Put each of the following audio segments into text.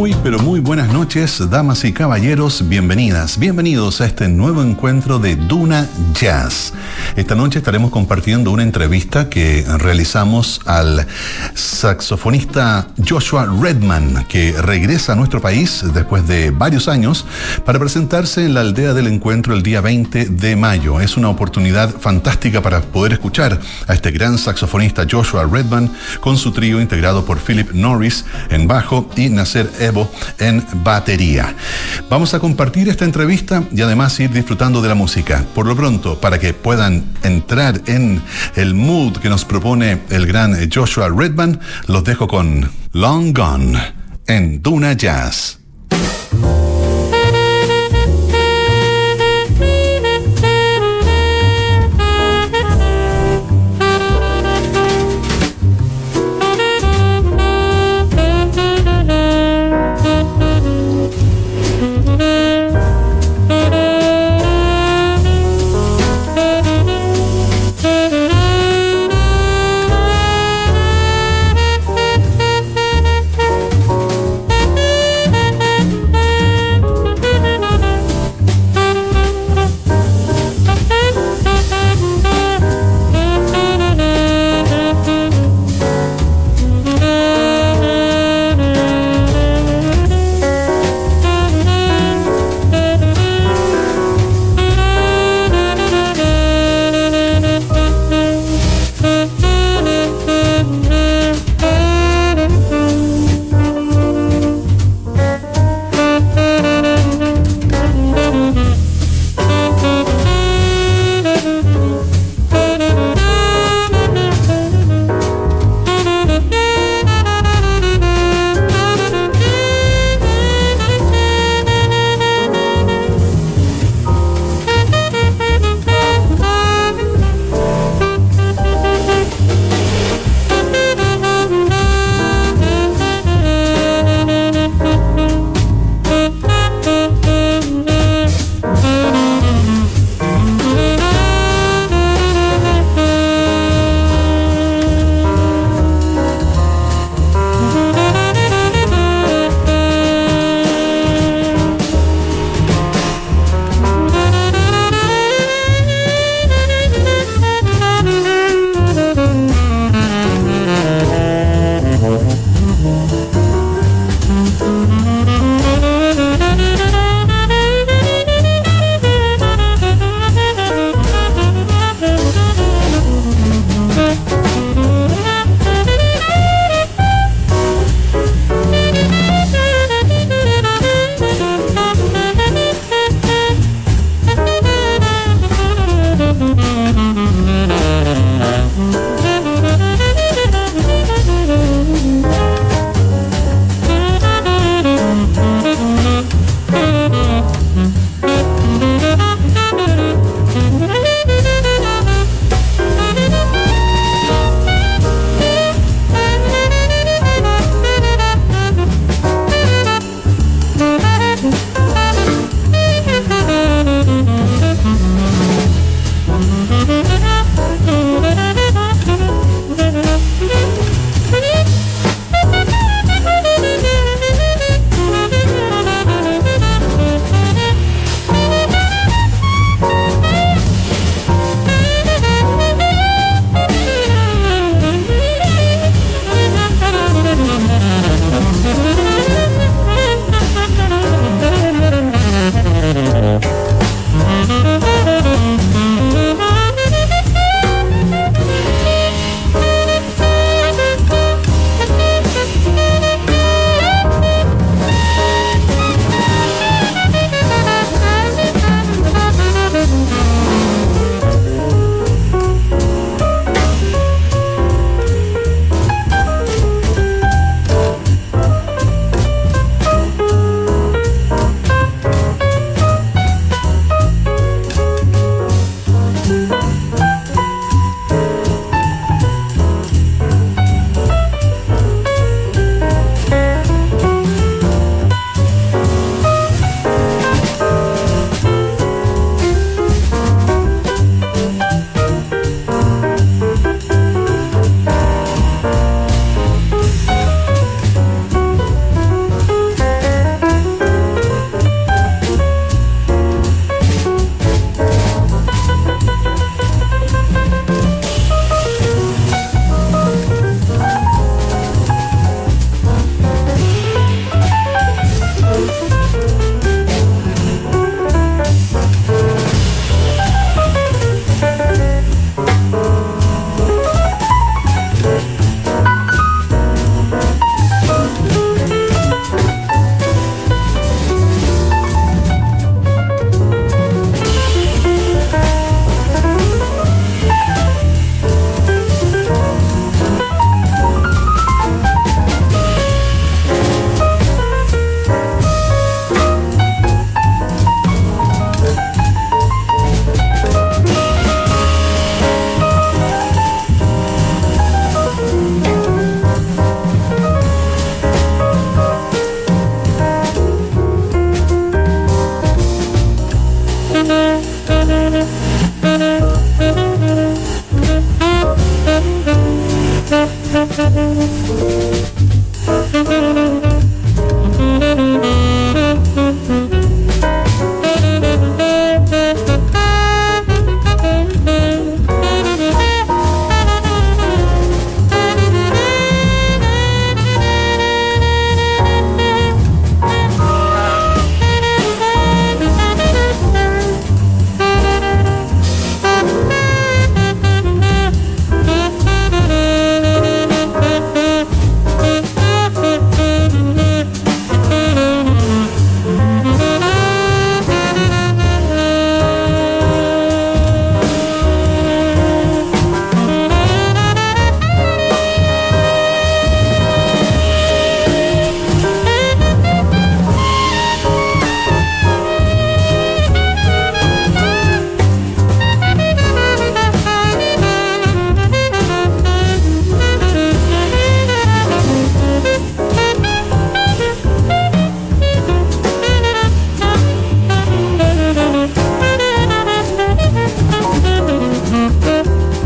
Muy, pero muy buenas noches, damas y caballeros, bienvenidos a este nuevo encuentro de Duna Jazz. Esta noche estaremos compartiendo una entrevista que realizamos al saxofonista Joshua Redman, que regresa a nuestro país después de varios años para presentarse en la Aldea del Encuentro el día 20 de mayo. Es una oportunidad fantástica para poder escuchar a este gran saxofonista Joshua Redman con su trío integrado por Philip Norris en bajo y Nasser Evo en batería. Vamos a compartir esta entrevista y además ir disfrutando de la música. Por lo pronto, para que puedan entrar en el mood que nos propone el gran Joshua Redman, los dejo con Long Gone en Duna Jazz.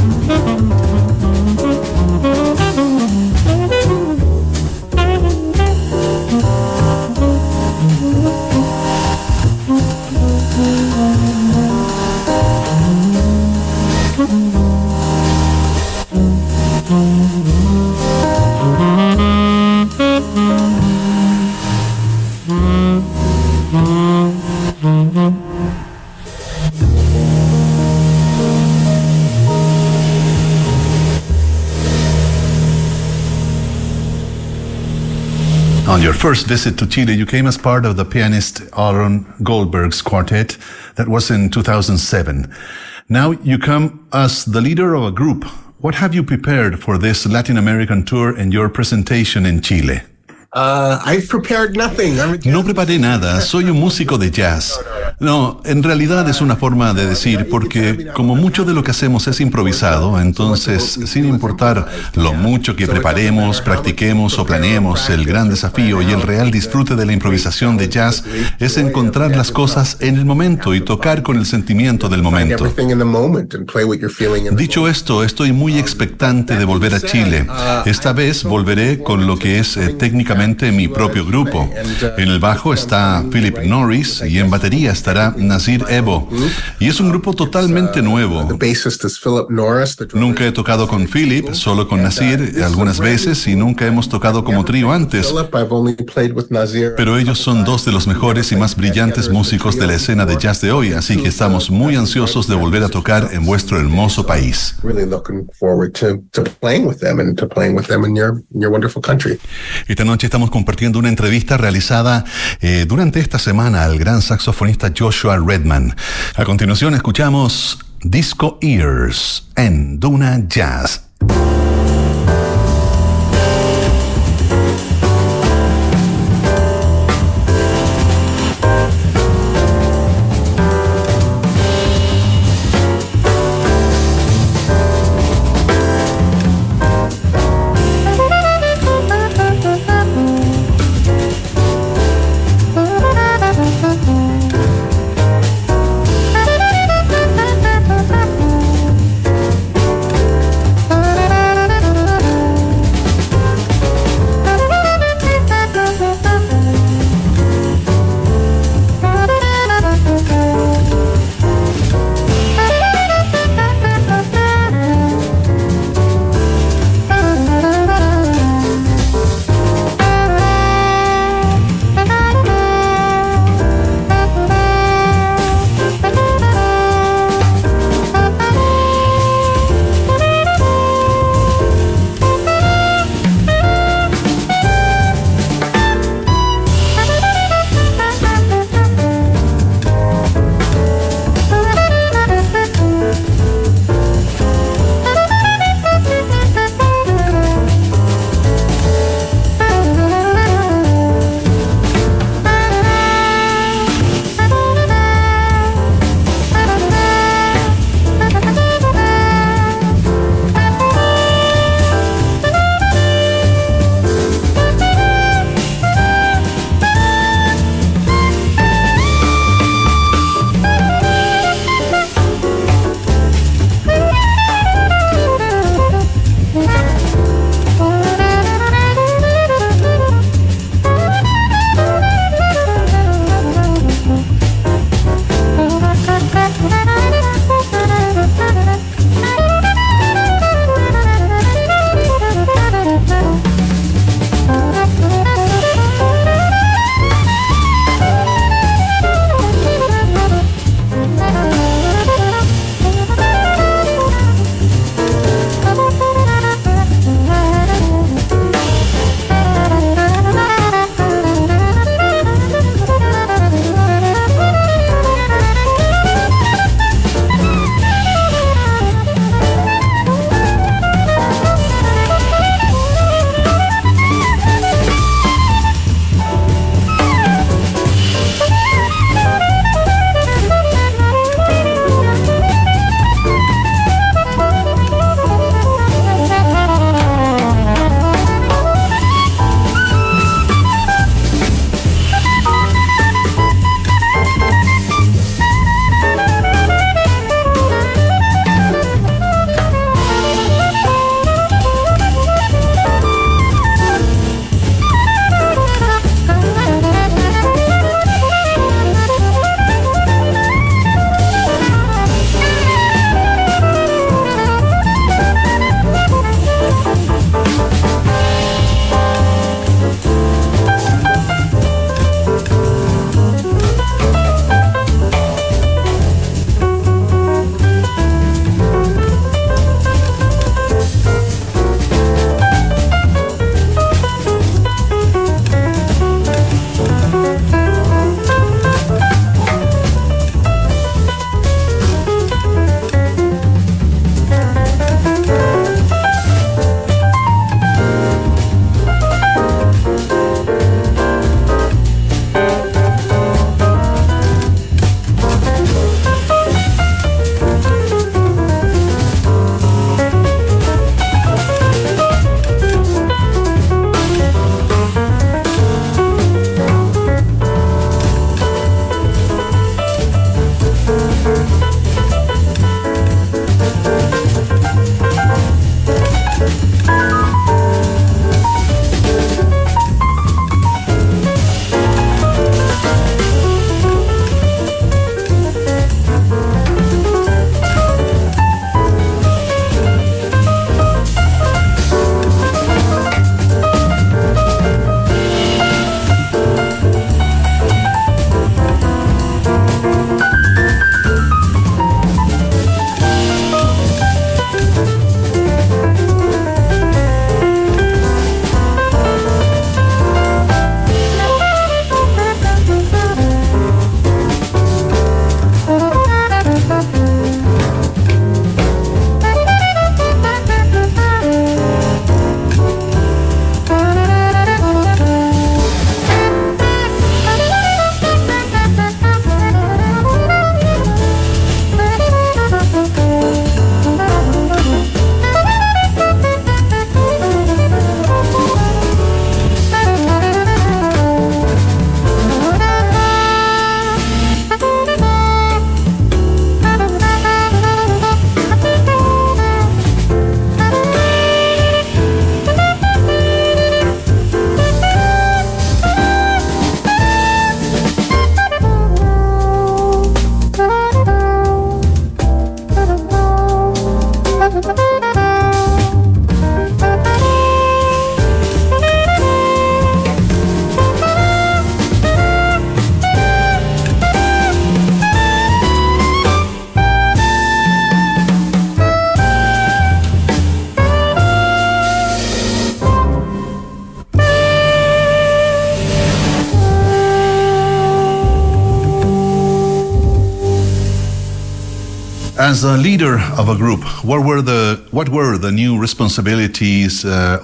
On your first visit to Chile, you came as part of the pianist Aaron Goldberg's quartet. That was in 2007. Now you come as the leader of a group. What have you prepared for this Latin American tour and your presentation in Chile? I've prepared nothing. No preparé nada, soy un músico de jazz. No, en realidad es una forma de decir, porque como mucho de lo que hacemos es improvisado, entonces, sin importar lo mucho que preparemos, practiquemos o planeemos, el gran desafío y el real disfrute de la improvisación de jazz es encontrar las cosas en el momento y tocar con el sentimiento del momento. Dicho esto, estoy muy expectante de volver a Chile. Esta vez volveré con lo que es técnicamente mi propio grupo. En el bajo está Philip Norris y en batería estará Nasir Ebo. Y es un grupo totalmente nuevo. Nunca he tocado con Philip, solo con Nasir algunas veces y nunca hemos tocado como trío antes. Pero ellos son dos de los mejores y más brillantes músicos de la escena de jazz de hoy, así que estamos muy ansiosos de volver a tocar en vuestro hermoso país. Esta noche estamos compartiendo una entrevista realizada durante esta semana al gran saxofonista Joshua Redman. A continuación escuchamos Disco Ears en Duna Jazz. As a leader of a group, what were the new responsibilities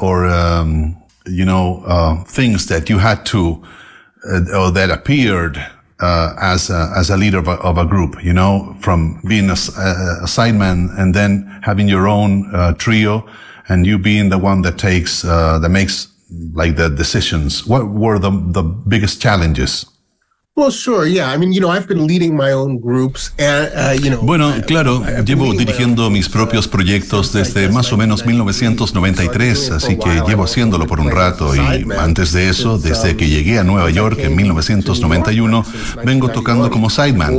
things that you had to or that appeared as a leader of a group? You know, from being a sideman and then having your own trio, and you being the one that makes like the decisions. What were the biggest challenges? Well, sure, yeah. I mean, I've been leading my own groups, Bueno, claro, llevo dirigiendo mis propios proyectos desde más o menos 1993, así que llevo haciéndolo por un rato, y antes de eso, desde que llegué a Nueva York en 1991, vengo tocando como sideman.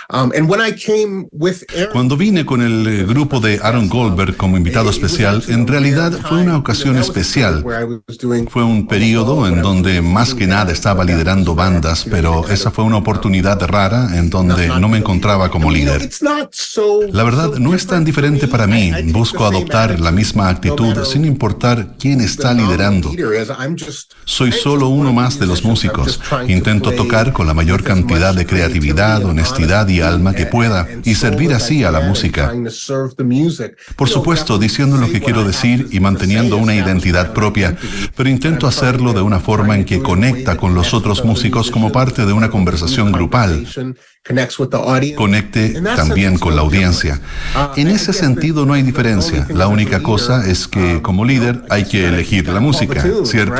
Cuando vine con el grupo de Aaron Goldberg como invitado especial, en realidad fue una ocasión especial. Fue un periodo en donde más que nada estaba liderando bandas, pero esa fue una oportunidad rara en donde no me encontraba como líder. La verdad, no es tan diferente para mí. Busco adoptar la misma actitud sin importar quién está liderando. Soy solo uno más de los músicos. Intento tocar con la mayor cantidad de creatividad, honestidad y alma que pueda y servir así a la música. Por supuesto, diciendo lo que quiero decir y manteniendo una identidad propia, pero intento hacerlo de una forma en que conecta con los otros músicos como parte de una conversación grupal. Conecte también con la audiencia. En ese sentido no hay diferencia. La única cosa es que como líder hay que elegir la música, ¿cierto?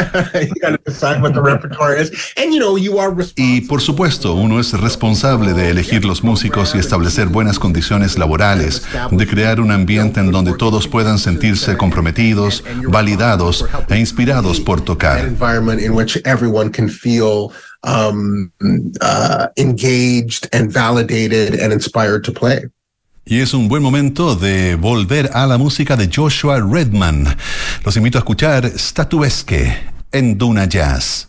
Y por supuesto, uno es responsable de elegir los músicos y establecer buenas condiciones laborales, de crear un ambiente en donde todos puedan sentirse comprometidos, validados e inspirados por tocar. Engaged and validated and inspired to play. Y es un buen momento de volver a la música de Joshua Redman. Los invito a escuchar Statuesque en Duna Jazz.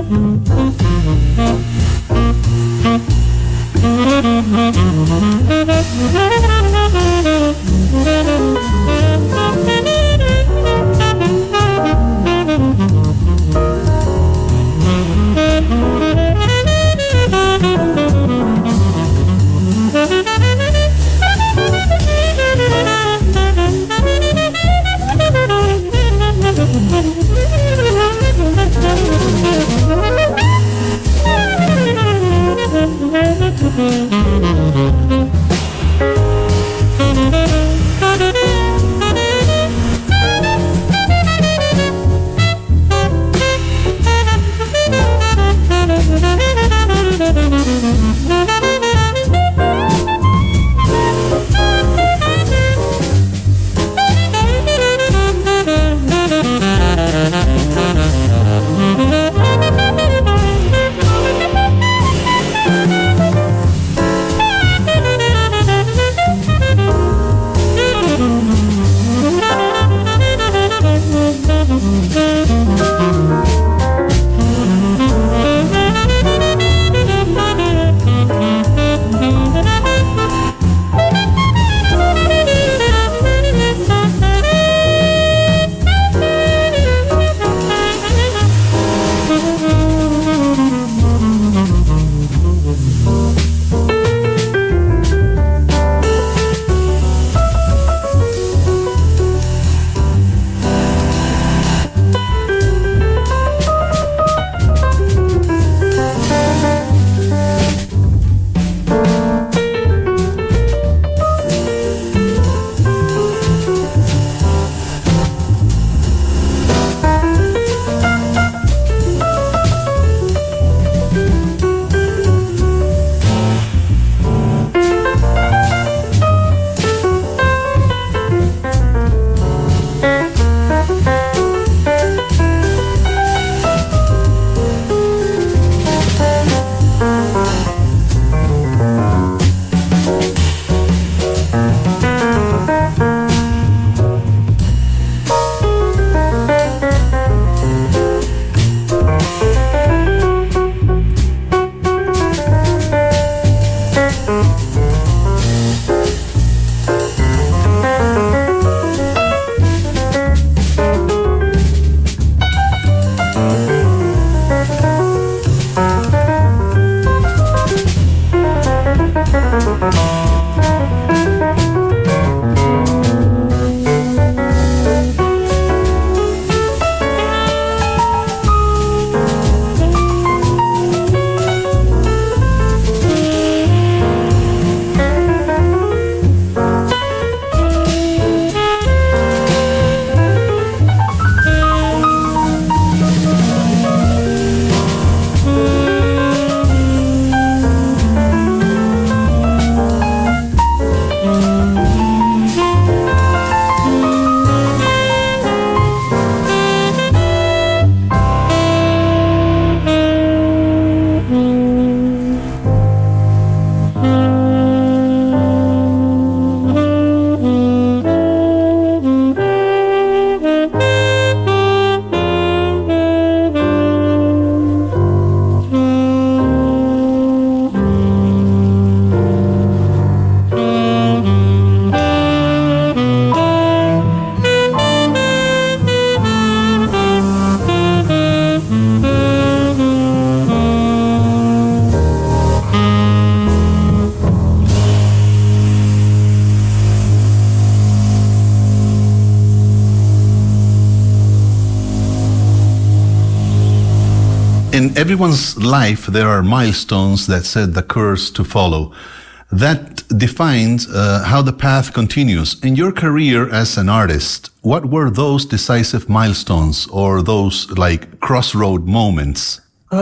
In everyone's life, there are milestones that set the course to follow. That defines how the path continues. In your career as an artist, what were those decisive milestones or those like crossroad moments?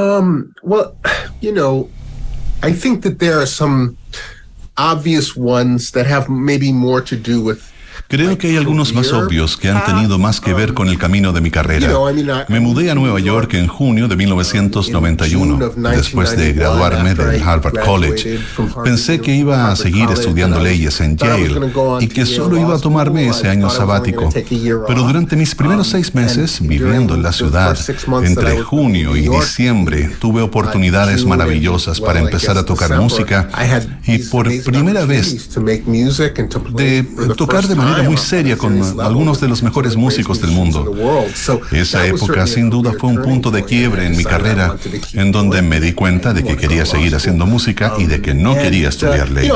Well, you know, I think that there are some obvious ones that have maybe more to do with Creo que hay algunos más obvios que han tenido más que ver con el camino de mi carrera. Me mudé a Nueva York en junio de 1991, después de graduarme del Harvard College. Pensé que iba a seguir estudiando leyes en Yale y que solo iba a tomarme ese año sabático. Pero durante mis primeros 6 meses, viviendo en la ciudad, entre junio y diciembre, tuve oportunidades maravillosas para empezar a tocar música y por primera vez de tocar de manera muy seria con algunos de los mejores músicos del mundo. Esa época sin duda fue un punto de quiebre en mi carrera, en donde me di cuenta de que quería seguir haciendo música y de que no quería estudiar leyes.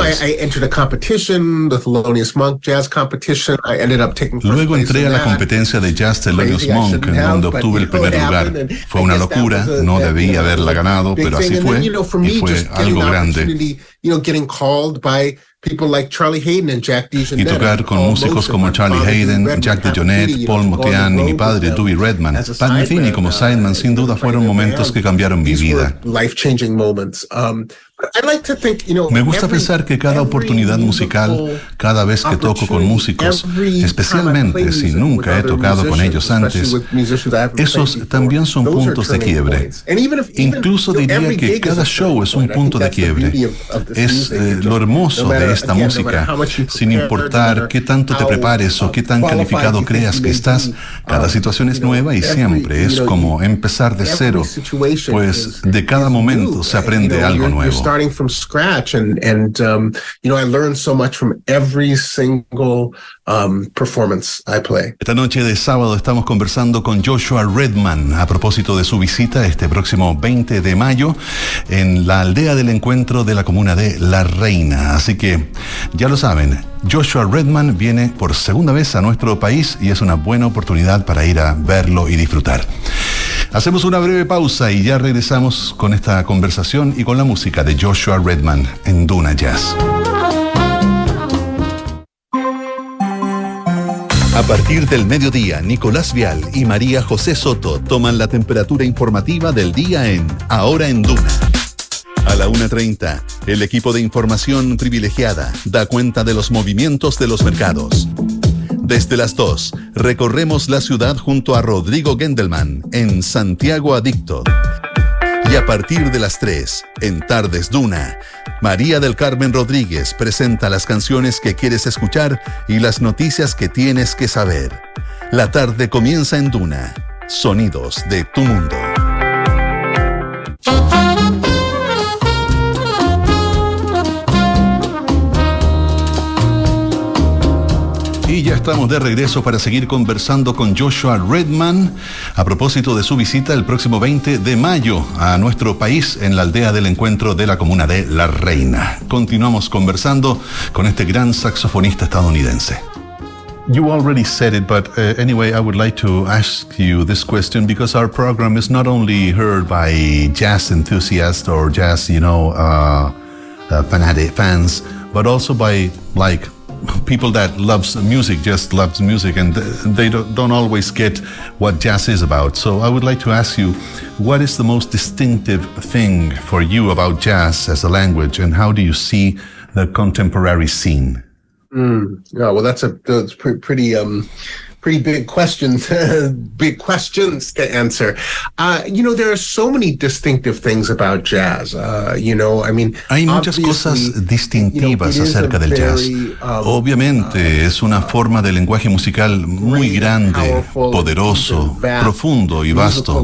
Luego entré a la competencia de Jazz Thelonious Monk, en donde obtuve el primer lugar. Fue una locura, no debí haberla ganado, pero así fue, y fue algo grande. Y tocar con músicos como Charlie Haydn, Jack DeJohnette, Paul Motian y mi padre, Dewey Redman, Pat Metheny como sideman, sin duda fueron momentos que cambiaron mi vida. Me gusta pensar que cada oportunidad musical, cada vez que toco con músicos, especialmente si nunca he tocado con ellos antes, esos también son puntos de quiebre. Incluso diría que cada show es un punto de quiebre. Es lo hermoso de esta música, sin importar qué tanto te prepares o qué tan calificado creas que estás, cada situación es nueva y siempre es como empezar de cero, pues de cada momento se aprende algo nuevo. Starting from scratch, and I learned so much from every single performance I play. Esta noche de sábado estamos conversando con Joshua Redman a propósito de su visita este próximo 20 de mayo en la aldea del encuentro de la comuna de La Reina. Así que ya lo saben, Joshua Redman viene por segunda vez a nuestro país y es una buena oportunidad para ir a verlo y disfrutar. Hacemos una breve pausa y ya regresamos con esta conversación y con la música de Joshua Redman en Duna Jazz. A partir del mediodía, Nicolás Vial y María José Soto toman la temperatura informativa del día en Ahora en Duna. A la 1:30, el equipo de información privilegiada da cuenta de los movimientos de los mercados. Desde las 2, recorremos la ciudad junto a Rodrigo Gendelman en Santiago Adicto. Y a partir de las 3, en Tardes Duna, María del Carmen Rodríguez presenta las canciones que quieres escuchar y las noticias que tienes que saber. La tarde comienza en Duna, sonidos de tu mundo. Y ya estamos de regreso para seguir conversando con Joshua Redman a propósito de su visita el próximo 20 de mayo a nuestro país en la aldea del encuentro de la comuna de La Reina. Continuamos conversando con este gran saxofonista estadounidense. You already said it, but anyway, I would like to ask you this question because our program is not only heard by jazz enthusiasts or jazz, fanatic fans, but also by people that loves music, just loves music, and they don't always get what jazz is about. So I would like to ask you, what is the most distinctive thing for you about jazz as a language, and how do you see the contemporary scene? Yeah, well, that's pretty big questions, big questions to answer. There are so many distinctive things about jazz. Hay muchas cosas distintivas acerca del jazz. Obviamente es una forma de lenguaje musical muy grande, poderoso, profundo y vasto.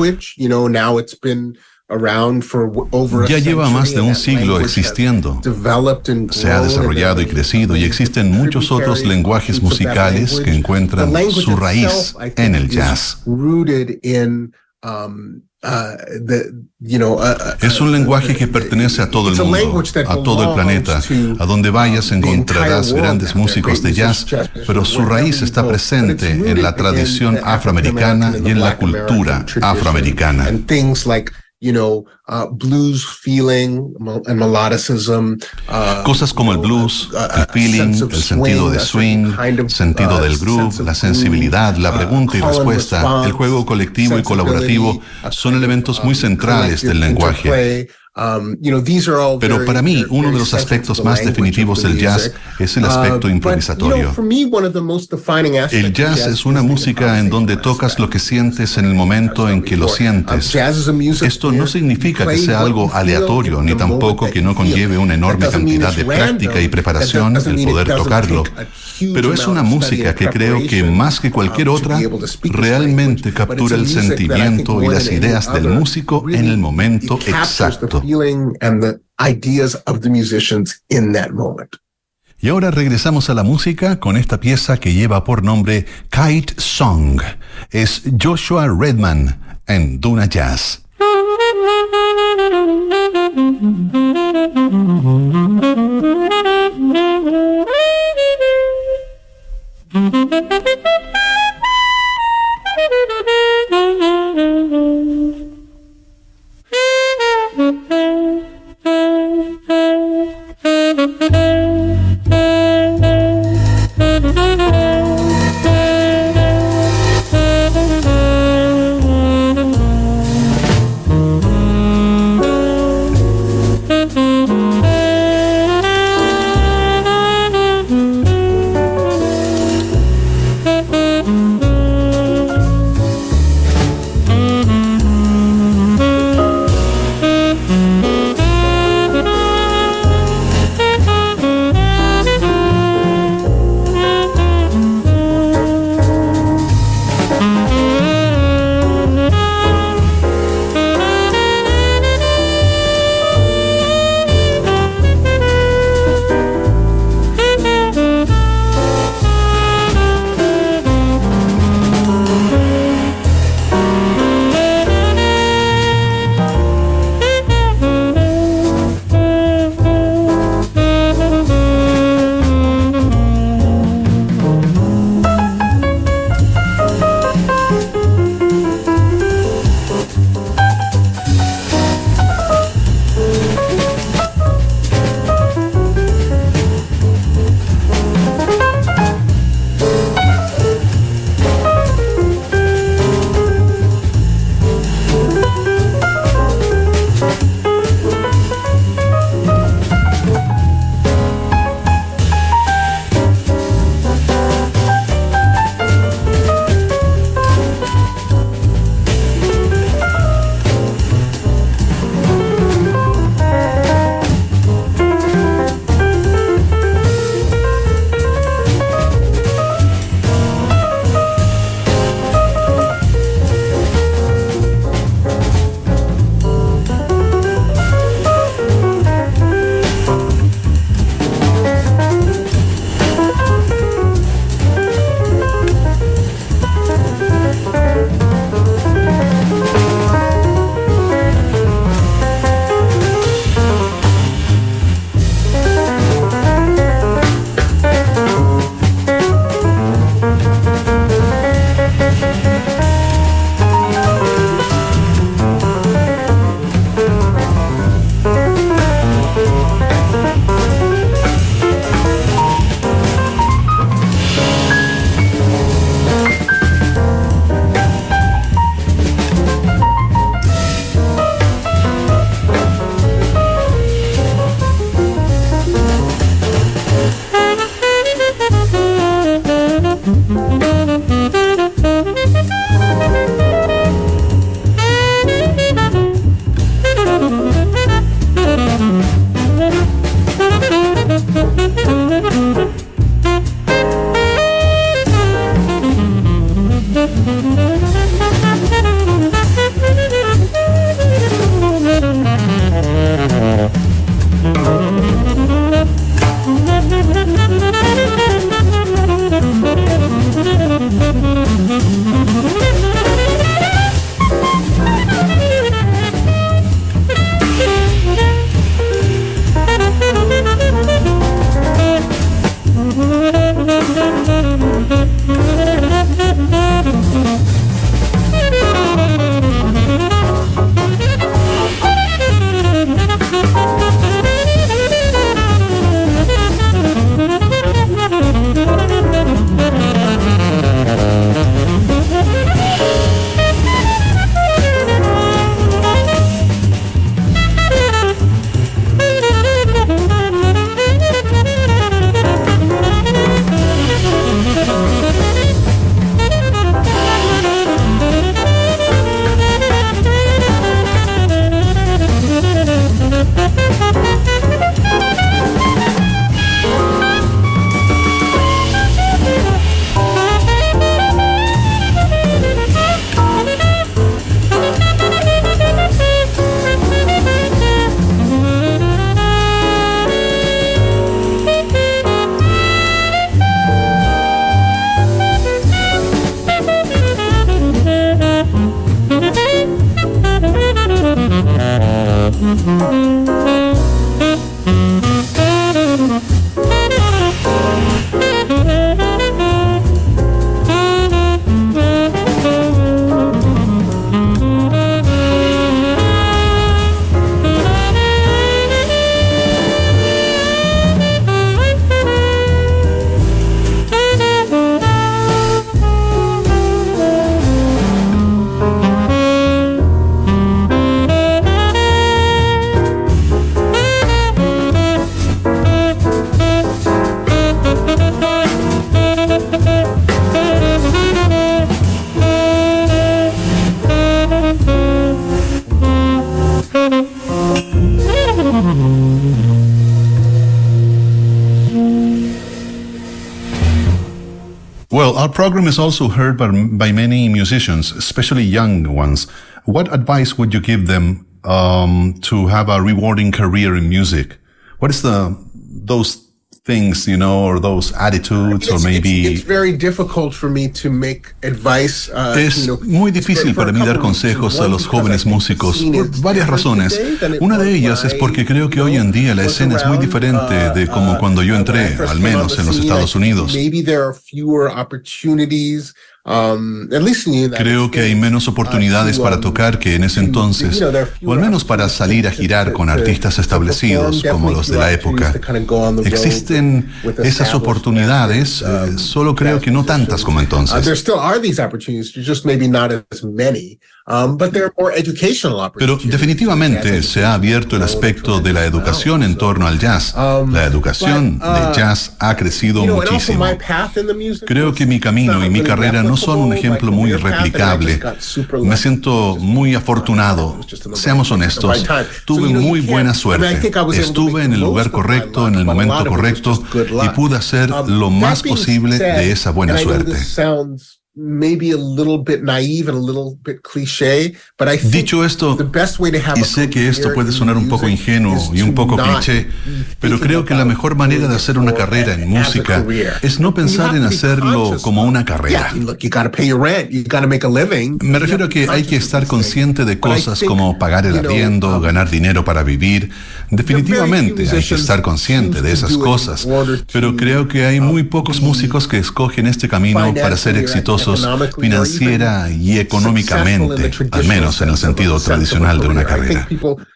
Ya lleva más de un siglo existiendo. Se ha desarrollado y crecido y existen muchos otros lenguajes musicales que encuentran su raíz en el jazz. Es un lenguaje que pertenece a todo el mundo, a todo el planeta. A donde vayas encontrarás grandes músicos de jazz, pero su raíz está presente en la tradición afroamericana y en la cultura afroamericana. Blues feeling and melodicism. Cosas como el blues, el feeling, el sentido de swing, sentido del groove, la sensibilidad, la pregunta y respuesta, el juego colectivo y colaborativo son elementos muy centrales del lenguaje. Pero para mí, uno de los aspectos más definitivos del jazz es el aspecto improvisatorio. El jazz es una música en donde tocas lo que sientes en el momento en que lo sientes. Esto no significa que sea algo aleatorio, ni tampoco que no conlleve una enorme cantidad de práctica y preparación el poder tocarlo. Pero es una música que creo que más que cualquier otra, realmente captura el sentimiento y las ideas del músico en el momento exacto. Y ahora regresamos a la música con esta pieza que lleva por nombre Kite Song. Es Joshua Redman en Duna Jazz. Well, our program is also heard by many musicians, especially young ones. What advice would you give them to have a rewarding career in music? What is those things, or those attitudes, or maybe... It's very difficult for me to make advice. Es muy difícil para mí dar consejos a los jóvenes músicos por varias razones. Una de ellas es porque creo que hoy en día la escena es muy diferente de como cuando yo entré, al menos en los Estados Unidos. Creo que hay menos oportunidades para tocar que en ese entonces, o al menos para salir a girar con artistas establecidos como los de la época. Existen esas oportunidades, solo creo que no tantas como entonces. Pero definitivamente se ha abierto el aspecto de la educación en torno al jazz. La educación de jazz ha crecido muchísimo. Creo que mi camino y mi carrera no son un ejemplo muy replicable. Me siento muy afortunado. Seamos honestos, tuve muy buena suerte. Estuve en el lugar correcto, en el momento correcto, y pude hacer lo más posible de esa buena suerte. Dicho esto, y sé que esto puede sonar un poco ingenuo y un poco cliché, pero creo que la mejor manera de hacer una carrera en música es no pensar en hacerlo como una carrera. Me refiero a que hay que estar consciente de cosas como pagar el arriendo, ganar dinero para vivir. Definitivamente hay que estar consciente de esas cosas, pero creo que hay muy pocos músicos que escogen este camino para ser exitosos financiera y económicamente, al menos en el sentido tradicional de una carrera.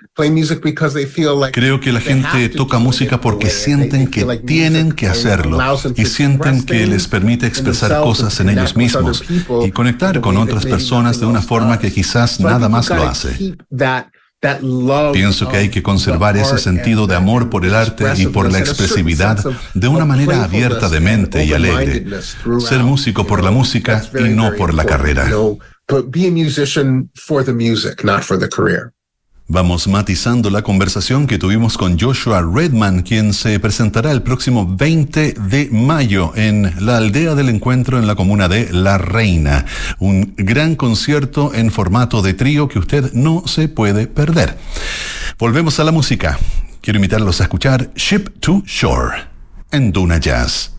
Creo que la gente toca música porque sienten que tienen que hacerlo y sienten que les permite expresar cosas en ellos mismos y conectar con otras personas de una forma que quizás nada más lo hace. Pienso que hay que conservar ese sentido de amor por el arte y por la expresividad de una manera abierta de mente y alegre. Ser músico por la música y no por la carrera. Vamos matizando la conversación que tuvimos con Joshua Redman, quien se presentará el próximo 20 de mayo en la Aldea del Encuentro en la comuna de La Reina. Un gran concierto en formato de trío que usted no se puede perder. Volvemos a la música. Quiero invitarlos a escuchar Ship to Shore en Duna Jazz.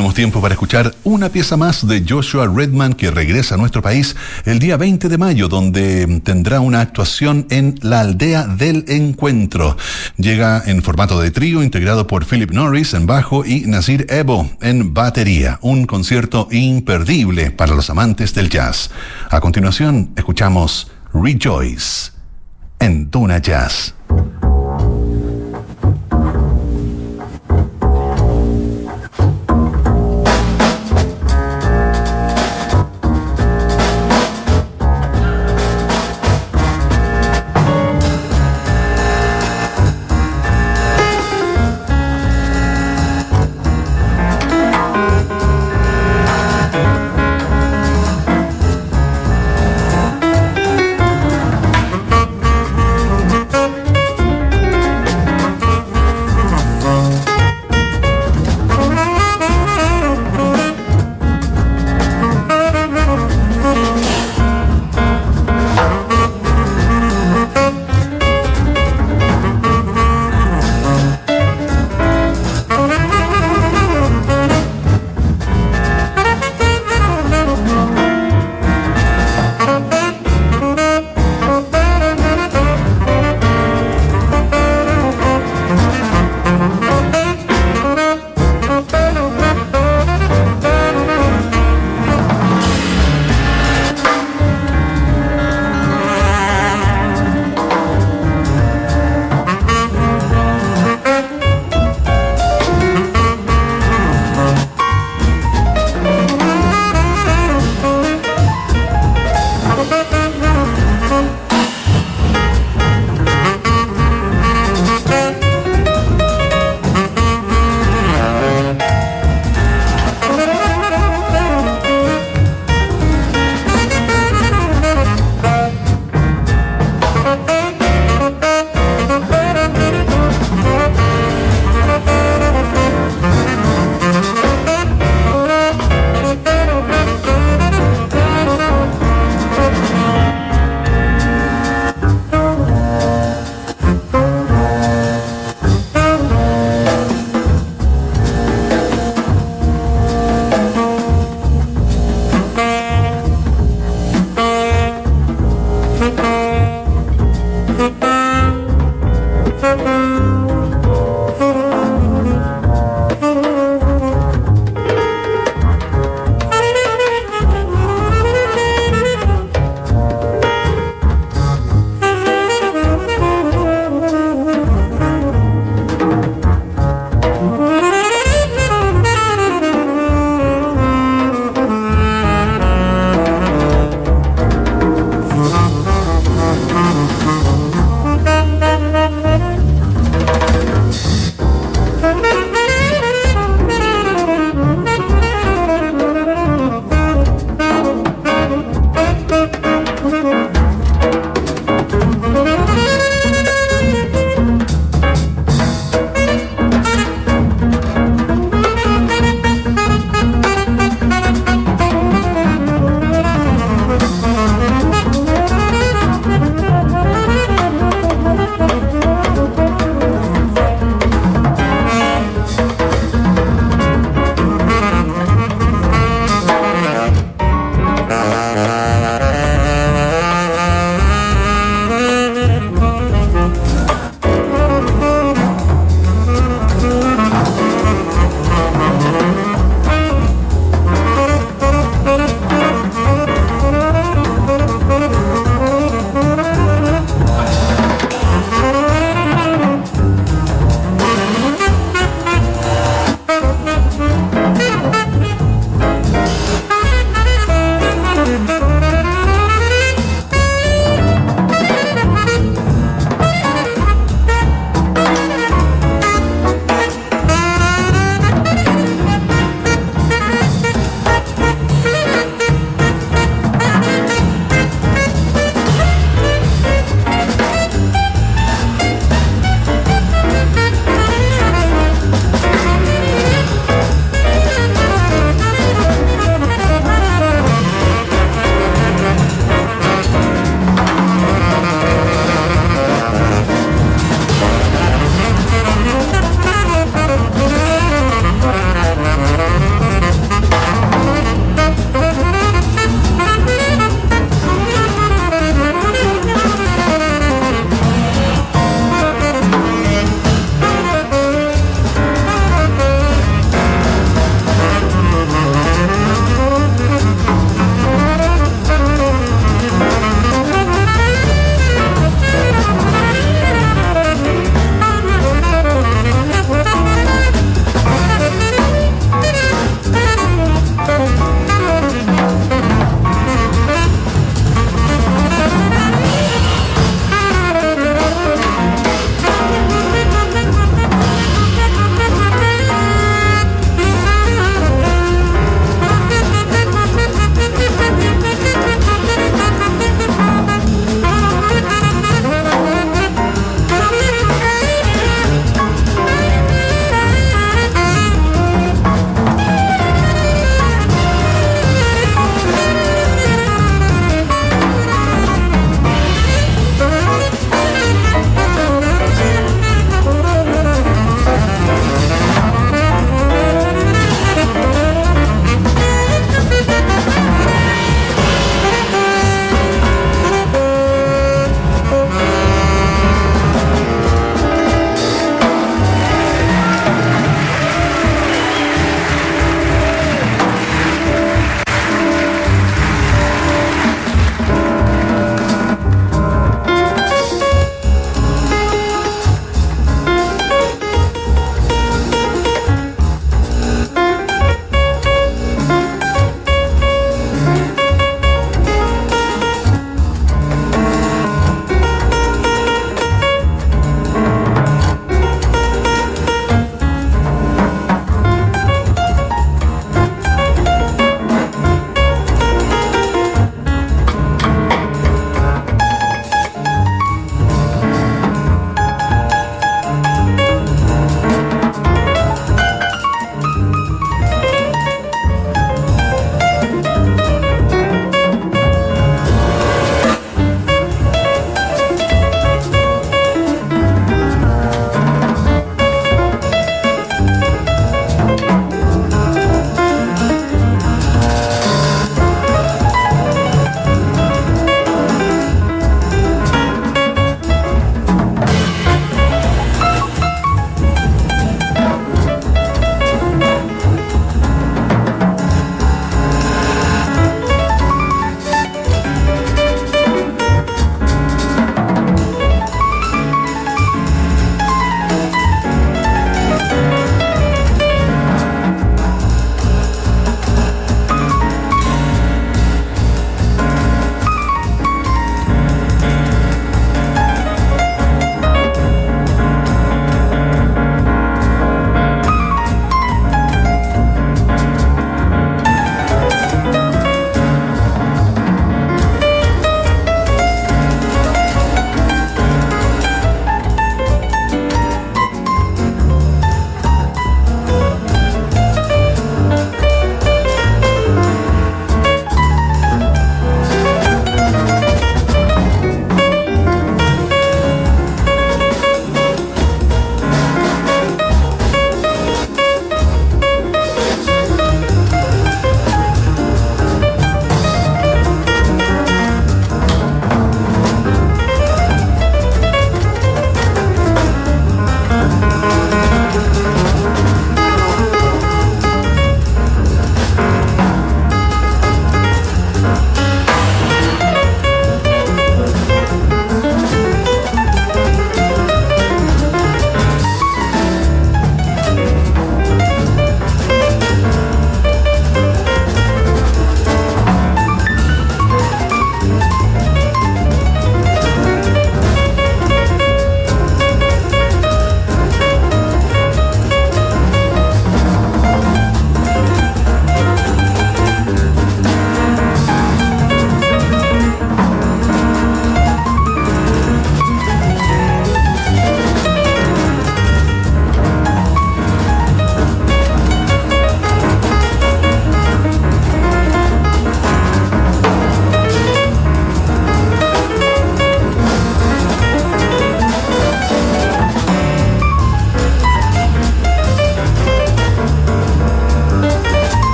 tenemos tiempo para escuchar una pieza más de Joshua Redman, que regresa a nuestro país el día 20 de mayo, donde tendrá una actuación en la Aldea del Encuentro. Llega en formato de trío, integrado por Philip Norris en bajo y Nasir Ebo en batería. Un concierto imperdible para los amantes del jazz. A continuación, escuchamos Rejoice en Duna Jazz.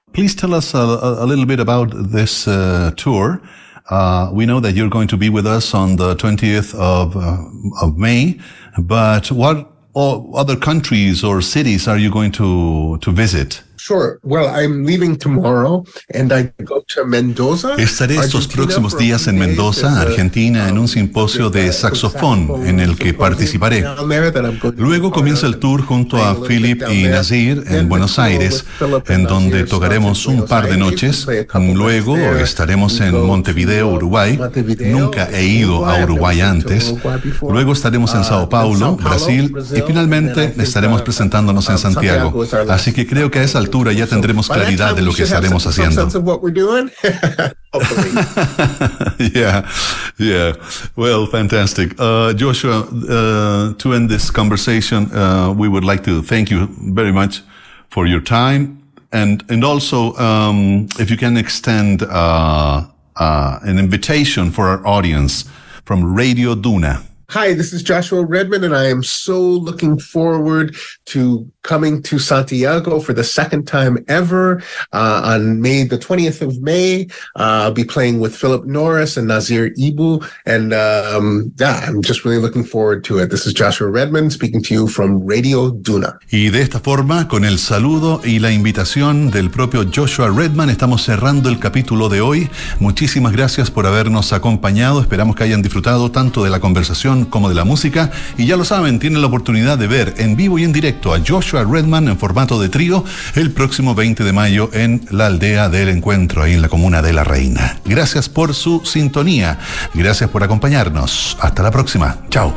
Please tell us a little bit about this tour. We know that you're going to be with us on the 20th of May, but what other countries or cities are you going to visit? Sure. Well, I'm leaving tomorrow and I go to Mendoza. Estaré estos próximos días en Mendoza, Argentina, en un simposio de saxofón en el que participaré. Luego comienza el tour junto a Philip y Nazir en Buenos Aires, en donde tocaremos un par de noches. Luego estaremos en Montevideo, Uruguay. Nunca he ido a Uruguay antes. Luego estaremos en Sao Paulo, Brasil, y finalmente estaremos presentándonos en Santiago. Así que creo que a esa altura ya tendremos claridad de lo que estaremos haciendo. Yeah. Well, fantastic. Joshua, to end this conversation, we would like to thank you very much for your time. And also, if you can extend an invitation for our audience from Radio Duna. Hi, this is Joshua Redman, and I am so looking forward to coming to Santiago for the second time ever on May the 20th of May. I'll be playing with Philip Norris and Nazir Ibu, and I'm just really looking forward to it. This is Joshua Redman speaking to you from Radio Duna. Y de esta forma, con el saludo y la invitación del propio Joshua Redman, estamos cerrando el capítulo de hoy. Muchísimas gracias por habernos acompañado. Esperamos que hayan disfrutado tanto de la conversación como de la música, y ya lo saben, tienen la oportunidad de ver en vivo y en directo a Joshua Redman en formato de trío el próximo 20 de mayo en la Aldea del Encuentro, ahí en la comuna de La Reina. Gracias por su sintonía, gracias por acompañarnos. Hasta la próxima. Chao.